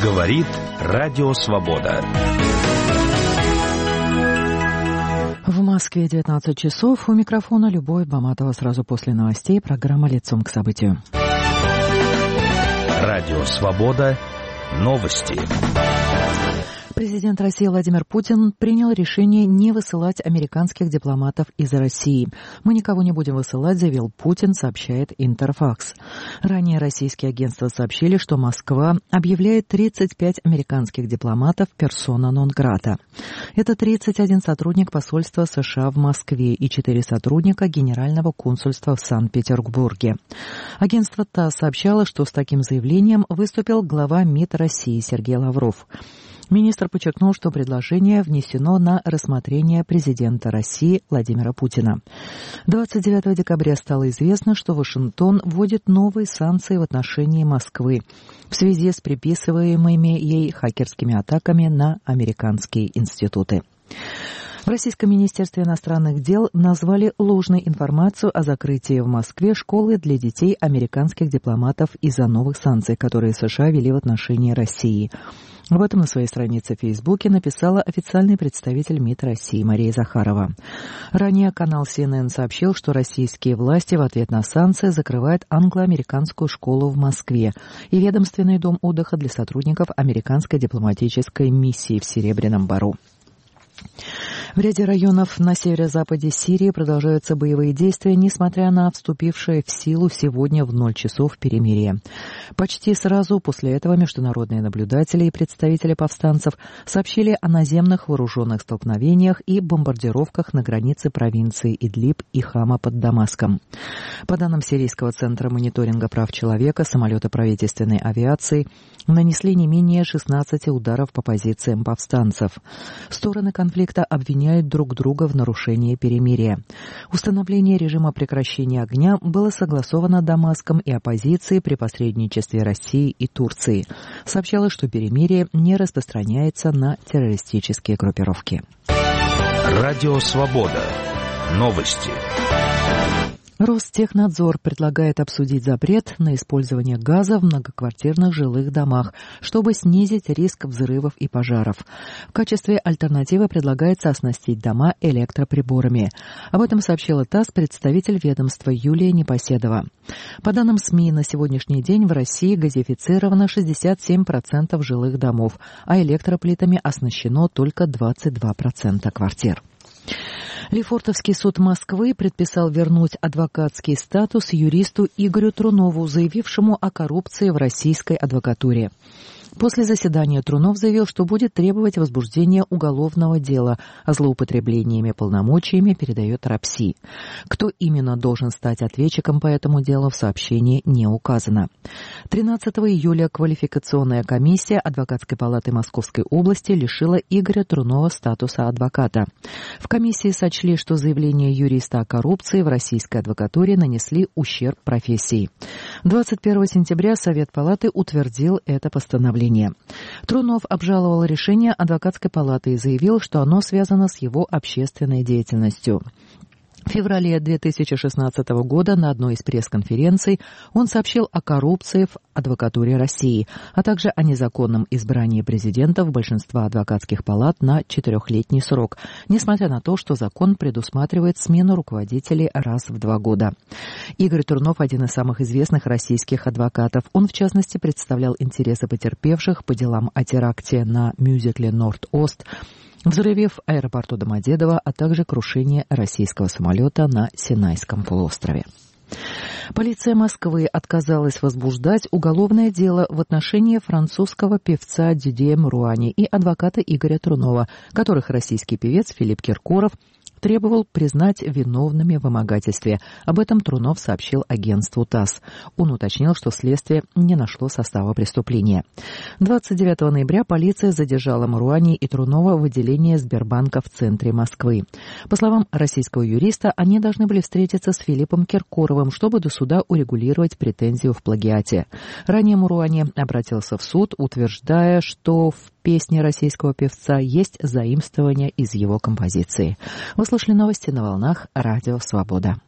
Говорит Радио Свобода. В Москве 19 часов. У микрофона Любовь Баматова. Сразу после новостей программа «Лицом к событию». Радио Свобода. Новости. Президент России Владимир Путин принял решение не высылать американских дипломатов из России. «Мы никого не будем высылать», заявил Путин, сообщает Интерфакс. Ранее российские агентства сообщили, что Москва объявляет 35 американских дипломатов персона нон-грата. Это 31 сотрудник посольства США в Москве и 4 сотрудника Генерального консульства в Санкт-Петербурге. Агентство ТАСС сообщало, что с таким заявлением выступил глава МИД России Сергей Лавров. Министр подчеркнул, что предложение внесено на рассмотрение президента России Владимира Путина. 29 декабря стало известно, что Вашингтон вводит новые санкции в отношении Москвы в связи с приписываемыми ей хакерскими атаками на американские институты. В Российском министерстве иностранных дел назвали ложной информацию о закрытии в Москве школы для детей американских дипломатов из-за новых санкций, которые США ввели в отношении России. Об этом на своей странице в Фейсбуке написала официальный представитель МИД России Мария Захарова. Ранее канал CNN сообщил, что российские власти в ответ на санкции закрывают англо-американскую школу в Москве и ведомственный дом отдыха для сотрудников американской дипломатической миссии в Серебряном Бору. В ряде районов на северо-западе Сирии продолжаются боевые действия, несмотря на вступившее в силу сегодня в 0 часов перемирие. Почти сразу после этого международные наблюдатели и представители повстанцев сообщили о наземных вооруженных столкновениях и бомбардировках на границе провинции Идлиб и Хама под Дамаском. По данным Сирийского центра мониторинга прав человека, самолеты правительственной авиации нанесли не менее 16 ударов по позициям повстанцев. Стороны конфликта обвиняют друг друга в нарушении перемирия. Установление режима прекращения огня было согласовано Дамаском и оппозицией при посредничестве России и Турции. Сообщалось, что перемирие не распространяется на террористические группировки. Радио Свобода. Новости. Ростехнадзор предлагает обсудить запрет на использование газа в многоквартирных жилых домах, чтобы снизить риск взрывов и пожаров. В качестве альтернативы предлагается оснастить дома электроприборами. Об этом сообщила ТАСС представитель ведомства Юлия Непоседова. По данным СМИ, на сегодняшний день в России газифицировано 67% жилых домов, а электроплитами оснащено только 22% квартир. Лефортовский суд Москвы предписал вернуть адвокатский статус юристу Игорю Трунову, заявившему о коррупции в российской адвокатуре. После заседания Трунов заявил, что будет требовать возбуждения уголовного дела, а злоупотреблениями полномочиями передает РАПСИ. Кто именно должен стать ответчиком по этому делу, в сообщении не указано. 13 июля квалификационная комиссия Адвокатской палаты Московской области лишила Игоря Трунова статуса адвоката. В комиссии сочли, что заявления юриста о коррупции в российской адвокатуре нанесли ущерб профессии. 21 сентября Совет палаты утвердил это постановление. Трунов обжаловал решение Адвокатской палаты и заявил, что оно связано с его общественной деятельностью. В феврале 2016 года на одной из пресс-конференций он сообщил о коррупции в адвокатуре России, а также о незаконном избрании президентов большинства адвокатских палат на 4-летний срок, несмотря на то, что закон предусматривает смену руководителей раз в 2 года. Игорь Трунов – один из самых известных российских адвокатов. Он, в частности, представлял интересы потерпевших по делам о теракте на мюзикле «Норд-Ост», взрыве в аэропорту Домодедово, а также крушение российского самолета на Синайском полуострове. Полиция Москвы отказалась возбуждать уголовное дело в отношении французского певца Дидье Мруани и адвоката Игоря Трунова, которых российский певец Филипп Киркоров требовал признать виновными в вымогательстве. Об этом Трунов сообщил агентству ТАСС. Он уточнил, что следствие не нашло состава преступления. 29 ноября полиция задержала Мруани и Трунова в отделении Сбербанка в центре Москвы. По словам российского юриста, они должны были встретиться с Филиппом Киркоровым, чтобы до суда урегулировать претензию в плагиате. Ранее Мруани обратился в суд, утверждая, что в песне российского певца есть заимствование из его композиции. Вы слушали новости на волнах Радио Свобода.